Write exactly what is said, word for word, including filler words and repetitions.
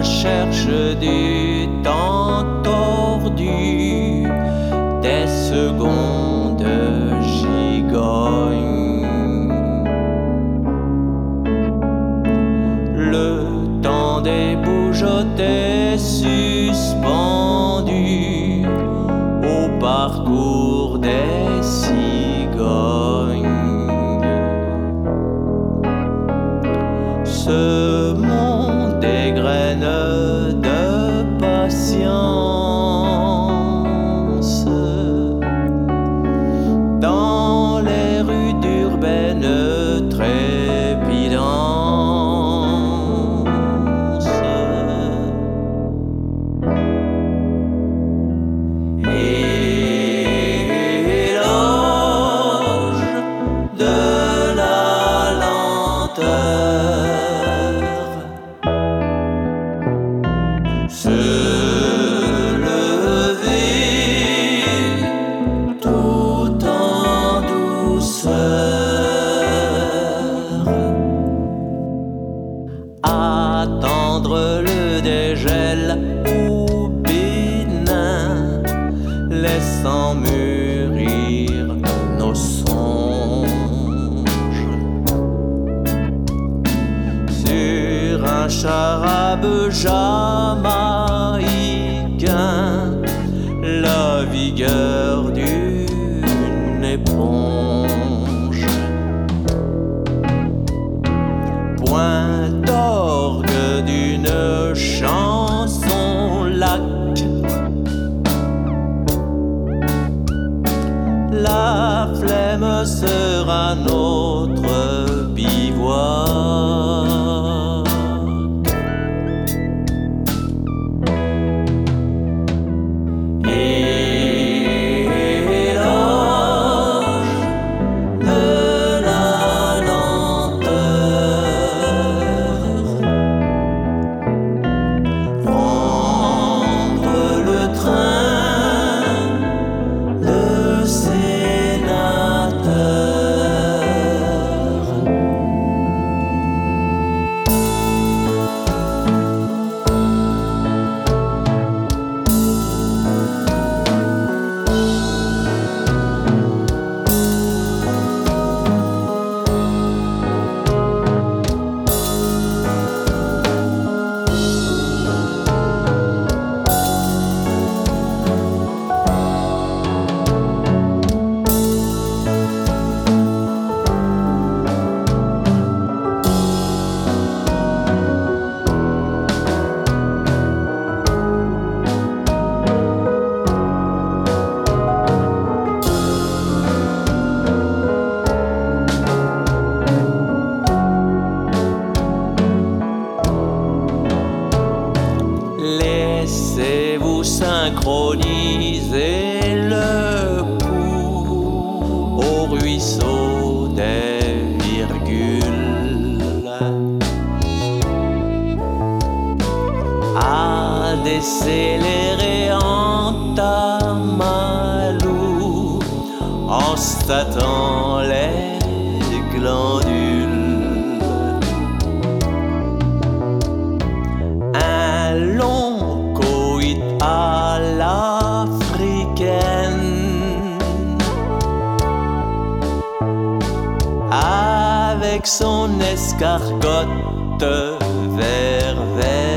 recherche du temps tordu, des secondes gigognes. Le temps des bougeotés suspendu au parcours des cigognes. Ce monde dégraine de patience dans les rues d'urbaine trépidance. Éloge de la lenteur, se lever tout en douceur, attendre le dégel ou bénin, laissant mûrir nos songes sur un charabe jamaïcain, la vigueur d'une éponge. Point d'orgue d'une chanson lac, la flemme sera notre bivouac. Éloge de la lenteur, prendre le train, le sénateur. Laissez-vous synchroniser le pouls au ruisseau des virgules, à décélérer en tamalou, en statant les glandules. Un long coït à l'africaine, avec son escargotte verveine.